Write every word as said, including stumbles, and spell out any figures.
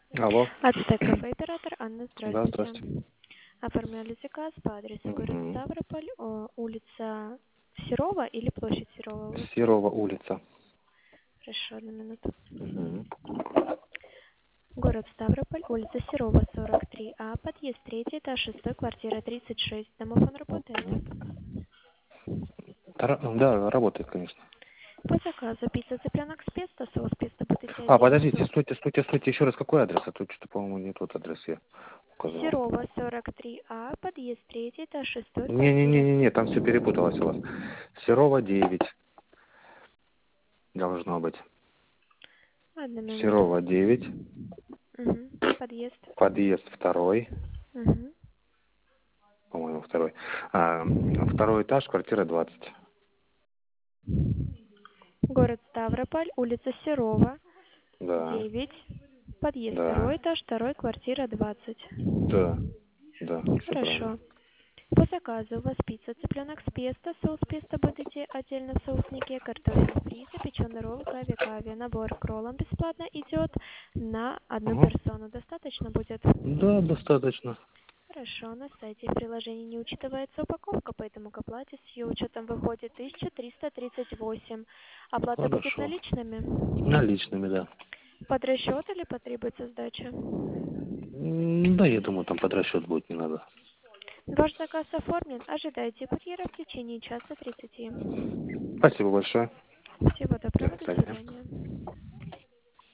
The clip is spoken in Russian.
Алло. Ацтек кафе оператор Анна, Да, здравствуйте. здрасте. Оформляли заказ по адресу город Угу. Ставрополь, о, улица Серова или площадь Серова у вас? Серова улица. Хорошо, одну минуту. Угу. Город Ставрополь, улица Серова, сорок три А, подъезд третий, этаж шестой, квартира тридцать шесть. Домофон работает? Да, работает, конечно. По заказу пицца цыпленок с песто, соус песто будете А, отдельно подождите, соус. стойте, стойте, стойте, еще раз, какой адрес? А то что-то, по-моему, не тот адрес я указал. Серова, сорок три А, подъезд третий, этаж шестой, квартира. Не-не-не-не, там все перепуталось у вас. Серова девять должно быть. Одну Серова минуту. девять, Угу. Подъезд. подъезд второй, Угу. по-моему, второй. А, второй этаж, квартира двадцать. Город Ставрополь, улица Серова, Да, девять, подъезд да, второй этаж, второй, квартира двадцать. да, да, все правильно. Хорошо. По заказу у вас пицца, цыпленок с песто, соус песто будете отдельно в соуснике, картофель фри, запеченный ролл, кави-кави. Набор к роллам бесплатно идет на одну Ага. персону. Достаточно будет? Да, достаточно. Хорошо, на сайте в приложении не учитывается упаковка, поэтому к оплате с ее учетом выходит тысяча триста тридцать восемь. Оплата будет Хорошо. наличными? Наличными, да. Под расчет или потребуется сдача? М, Да, я думаю, там под расчет будет, не надо. Ваш заказ оформлен. Ожидайте курьера в течение часа тридцати. Спасибо большое. Всего До доброго, до свидания. свидания.